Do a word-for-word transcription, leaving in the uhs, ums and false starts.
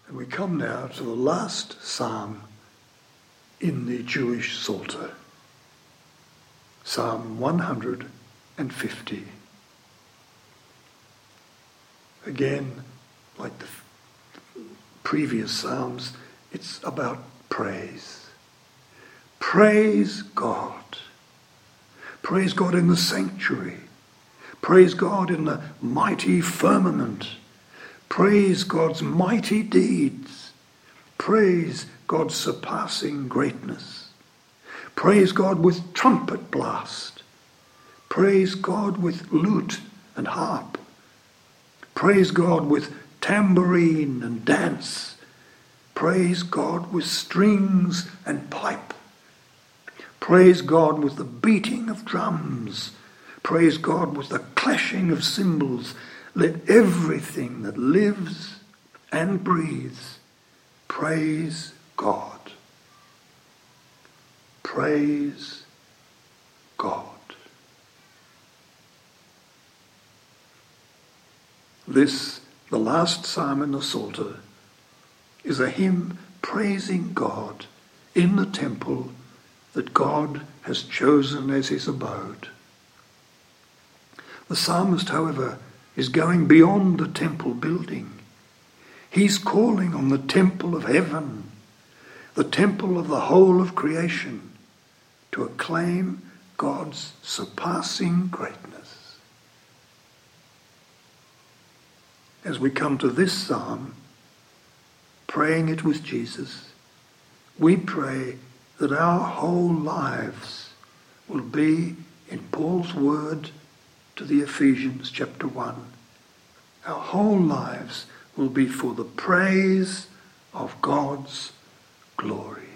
And we come now to the last psalm in the Jewish Psalter, Psalm one hundred fifty. Again, like the previous psalms, it's about praise. Praise God. Praise God in the sanctuary. Praise God in the mighty firmament. Praise God's mighty deeds. Praise God's surpassing greatness. Praise God with trumpet blast. Praise God with lute and harp. Praise God with tambourine and dance. Praise God with strings and pipe. Praise God with the beating of drums. Praise God with the clashing of cymbals. Let everything that lives and breathes praise God. Praise God. This, the last psalm in the Psalter, is a hymn praising God in the temple that God has chosen as his abode. The psalmist, however, is going beyond the temple building. He's calling on the temple of heaven, the temple of the whole of creation, to acclaim God's surpassing greatness. As we come to this psalm, praying it with Jesus, we pray that our whole lives will be, in Paul's word to the Ephesians chapter one, our whole lives will be for the praise of God's glory.